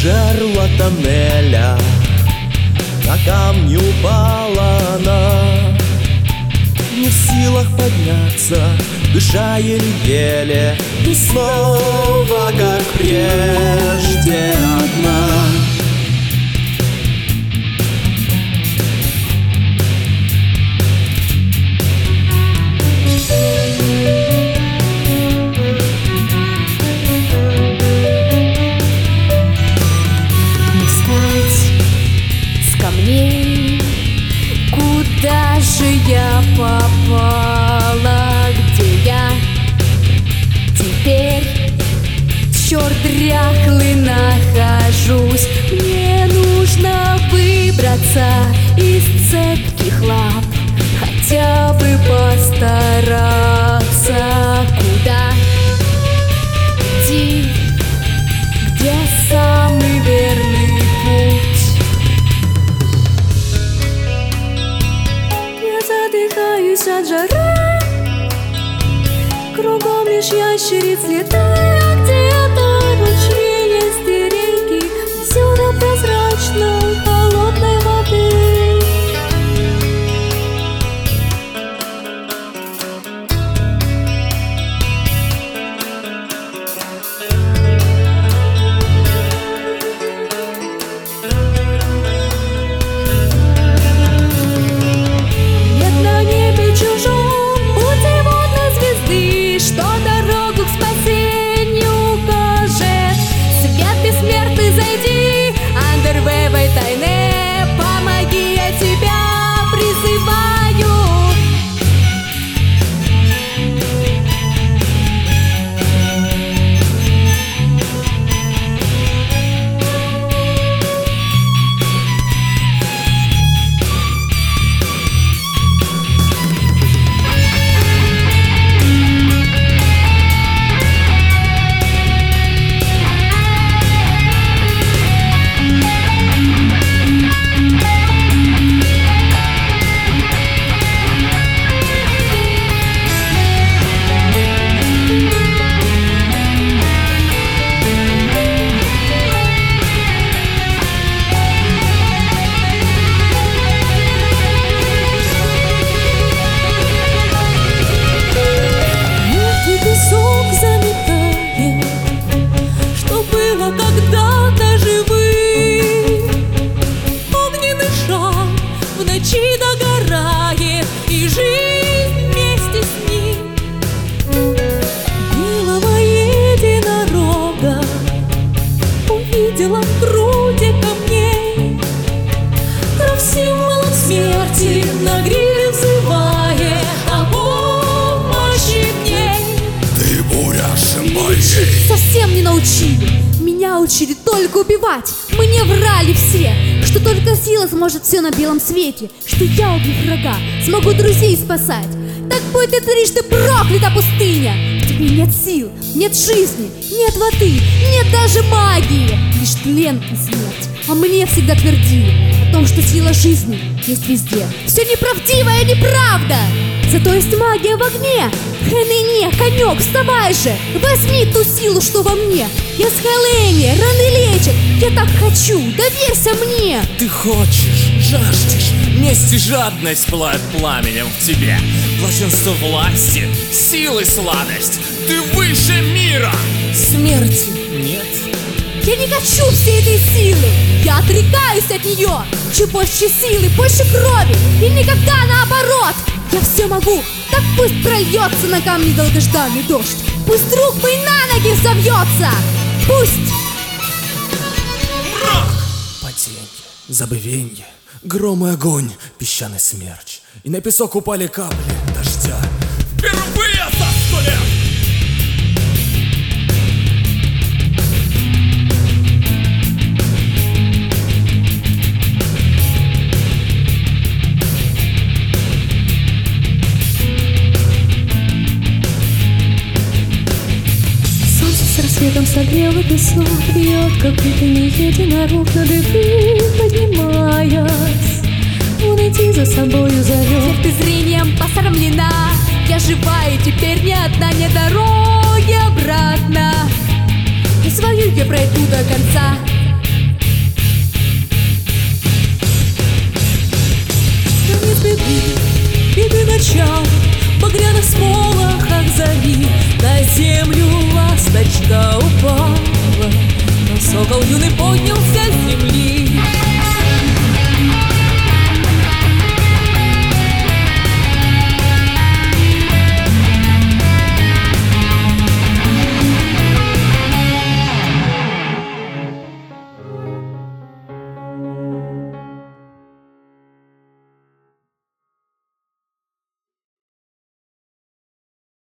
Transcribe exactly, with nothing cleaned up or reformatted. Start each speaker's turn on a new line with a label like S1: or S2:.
S1: жерла тоннеля, на камни упала она, не в силах подняться, дыша еле-еле, и снова, как прежде, одна.
S2: Куда же я попала? Где я теперь? Черт дряхлый нахожусь. Мне нужно выбраться из цепких лап, хотя бы постараться. Куда идти? Где самый верный путь? Задыхаюсь от жары, кругом лишь ящериц летают. Где-то ручьи есть и реки, озера прозрачной холодной воды. Что дорогу к спасению укажет свет бессмертный, зайди, Андервей в тайне, помоги, я тебя призываю. И жизнь вместе с ним. Белого единорога увидела в груди камней, кровь символом смерти на гриве взывая о помощи в ней.
S3: Ты будешь моей.
S2: Лечить совсем не научили, меня учили только убивать. Мне врали все, что только сила сможет все на белом свете, что я, убив врага, смогу друзей спасать. Так будь ты трижды проклята, пустыня! В тебе нет сил, нет жизни, нет воды, нет даже магии, лишь тлен и смерть. А мне всегда твердили о том, что сила жизни есть везде. Все неправдивое, неправда! Зато есть магия в огне. Хэйнэне, конек, вставай же! Возьми ту силу, что во мне. Я с Хэлэни, раны лечат. Я так хочу, доверься мне.
S1: Ты хочешь, жаждешь, месть и жадность пылают пламенем в тебе. Блаженство власти, силы сладость. Ты выше мира. Смерти нет.
S2: Я не хочу всей этой силы. Я отрекаюсь от нее. Чем больше силы, больше крови. И никогда наоборот. Я все могу, так пусть прольется на камни долгожданный дождь. Пусть друг мой на ноги взовьется. Пусть.
S1: Паденье, забывенье, гром и огонь, песчаный смерч. И на песок упали капли дождя. Впервые за сто лет!
S2: Рассветом согрело песок, бьет копытами единорог на дыбы, поднимаясь. Он идти за собою зовет. Ты зрением посрамлена, я жива и теперь ни одна нет дороги обратно. И свою я пройду до конца,
S4: кричал в багряных сполохах зари. На землю ласточка упала, но сокол юный поднялся с земли.